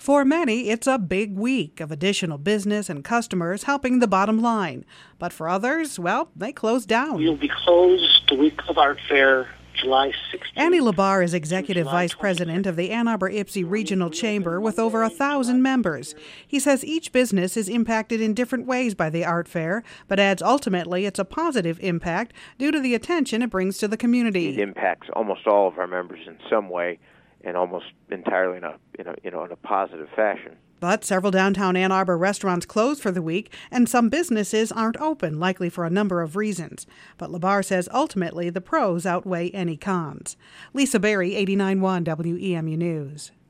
For many, it's a big week of additional business and customers helping the bottom line. But for others, well, they close down. We'll be closed the week of Art Fair, July 16th. Annie Labar is Executive Vice President of the Ann Arbor-Ypsi Regional Chamber with over 1,000 members. He says each business is impacted in different ways by the art fair, but adds ultimately it's a positive impact due to the attention it brings to the community. It impacts almost all of our members in some way, and almost entirely in a positive fashion. But several downtown Ann Arbor restaurants closed for the week, and some businesses aren't open, likely for a number of reasons. But Labar says ultimately the pros outweigh any cons. Lisa Berry, 89.1 WEMU News.